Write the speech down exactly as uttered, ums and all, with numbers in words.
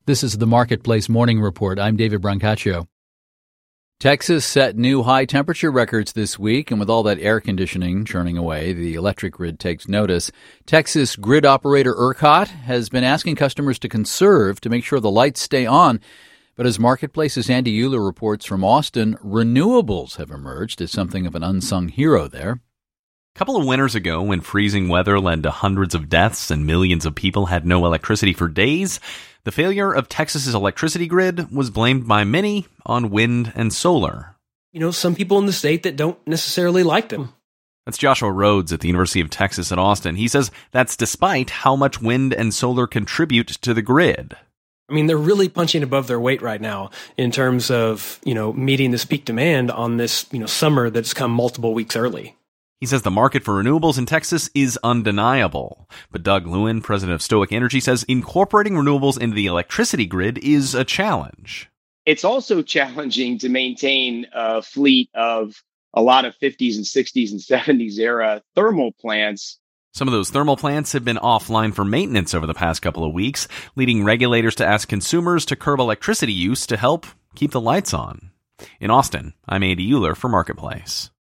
This is the Marketplace Morning Report. I'm David Brancaccio. Texas set new high temperature records this week, and with all that air conditioning churning away, the electric grid takes notice. Texas grid operator ERCOT has been asking customers to conserve to make sure the lights stay on. But as Marketplace's Andy Euler reports from Austin, renewables have emerged as something of an unsung hero there. A couple of winters ago, when freezing weather led to hundreds of deaths and millions of people had no electricity for days, the failure of Texas's electricity grid was blamed by many on wind and solar. You know, some people in the state that don't necessarily like them. That's Joshua Rhodes at the University of Texas at Austin. He says that's despite how much wind and solar contribute to the grid. I mean, they're really punching above their weight right now in terms of, you know, meeting this peak demand on this, you know, summer that's come multiple weeks early. He says the market for renewables in Texas is undeniable. But Doug Lewin, president of Stoic Energy, says incorporating renewables into the electricity grid is a challenge. It's also challenging to maintain a fleet of a lot of fifties and sixties and seventies era thermal plants. Some of those thermal plants have been offline for maintenance over the past couple of weeks, leading regulators to ask consumers to curb electricity use to help keep the lights on. In Austin, I'm Andy Euler for Marketplace.